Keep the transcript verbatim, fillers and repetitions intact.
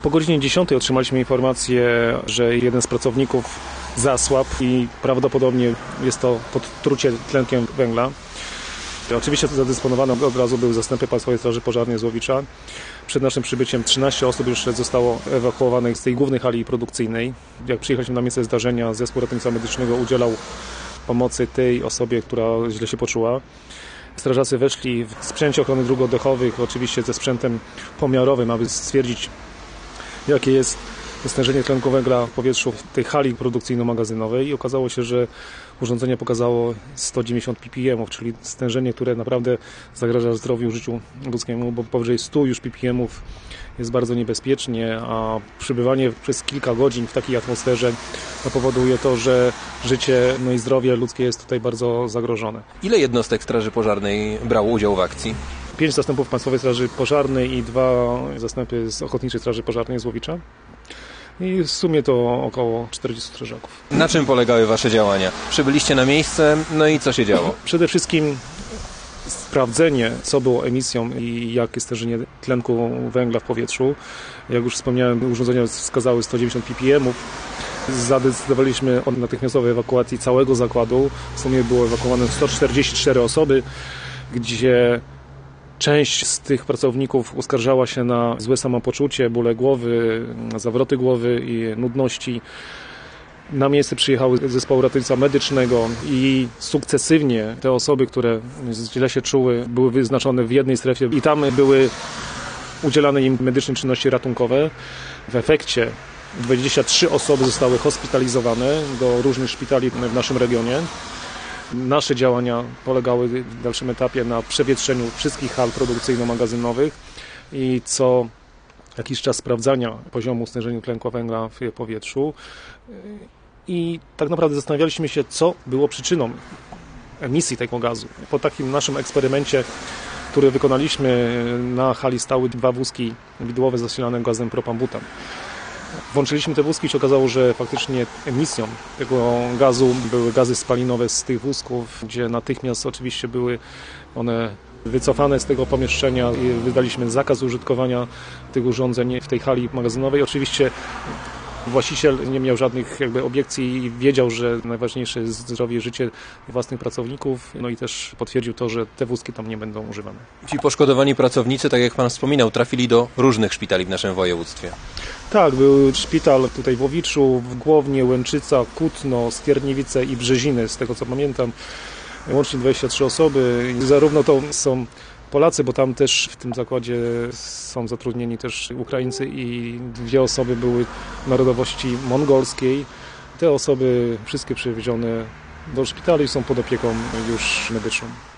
Po godzinie dziesiątej otrzymaliśmy informację, że jeden z pracowników zasłabł i prawdopodobnie jest to podtrucie tlenkiem węgla. Oczywiście zadysponowane od razu były zastępy Państwowej Straży Pożarnej z Łowicza. Przed naszym przybyciem trzynaście osób już zostało ewakuowanych z tej głównej hali produkcyjnej. Jak przyjechaliśmy na miejsce zdarzenia, zespół ratownictwa medycznego udzielał pomocy tej osobie, która źle się poczuła. Strażacy weszli w sprzęcie ochrony dróg oddechowych, oczywiście ze sprzętem pomiarowym, aby stwierdzić, jakie jest stężenie tlenku węgla w powietrzu w tej hali produkcyjno-magazynowej i okazało się, że urządzenie pokazało sto dziewięćdziesiąt ppm, czyli stężenie, które naprawdę zagraża zdrowiu, życiu ludzkiemu, bo powyżej stu już ppm jest bardzo niebezpiecznie, a przebywanie przez kilka godzin w takiej atmosferze no, powoduje to, że życie no i zdrowie ludzkie jest tutaj bardzo zagrożone. Ile jednostek Straży Pożarnej brało udział w akcji? Pięć zastępów Państwowej Straży Pożarnej i dwa zastępy z Ochotniczej Straży Pożarnej z Łowicza. I w sumie to około czterdziestu strażaków. Na czym polegały Wasze działania? Przybyliście na miejsce, no i co się działo? Przede wszystkim sprawdzenie, co było emisją i jakie stężenie tlenku węgla w powietrzu. Jak już wspomniałem, urządzenia wskazały sto dziewięćdziesiąt ppm. Zadecydowaliśmy o natychmiastowej ewakuacji całego zakładu. W sumie było ewakuowane sto czterdzieści cztery osoby, gdzie część z tych pracowników uskarżała się na złe samopoczucie, bóle głowy, zawroty głowy i nudności. Na miejsce przyjechały zespoły ratownictwa medycznego i sukcesywnie te osoby, które źle się czuły, były wyznaczone w jednej strefie i tam były udzielane im medyczne czynności ratunkowe. W efekcie dwadzieścia trzy osoby zostały hospitalizowane do różnych szpitali w naszym regionie. Nasze działania polegały w dalszym etapie na przewietrzeniu wszystkich hal produkcyjno-magazynowych i co jakiś czas sprawdzania poziomu stężenia tlenku węgla w powietrzu. I tak naprawdę zastanawialiśmy się, co było przyczyną emisji tego gazu. Po takim naszym eksperymencie, który wykonaliśmy, na hali stały dwa wózki widłowe zasilane gazem propan-butan. Włączyliśmy te wózki i się okazało, że faktycznie emisją tego gazu były gazy spalinowe z tych wózków, gdzie natychmiast oczywiście były one wycofane z tego pomieszczenia i wydaliśmy zakaz użytkowania tych urządzeń w tej hali magazynowej. Oczywiście właściciel nie miał żadnych jakby obiekcji i wiedział, że najważniejsze jest zdrowie i życie własnych pracowników, no i też potwierdził to, że te wózki tam nie będą używane. Ci poszkodowani pracownicy, tak jak Pan wspominał, trafili do różnych szpitali w naszym województwie. Tak, był szpital tutaj w Łowiczu, w Głownie, Łęczyca, Kutno, Skierniewice i Brzeziny, z tego co pamiętam. Łącznie dwadzieścia trzy osoby. Zarówno to są Polacy, bo tam też w tym zakładzie są zatrudnieni też Ukraińcy i dwie osoby były narodowości mongolskiej. Te osoby wszystkie przewiezione do szpitali są pod opieką już medyczną.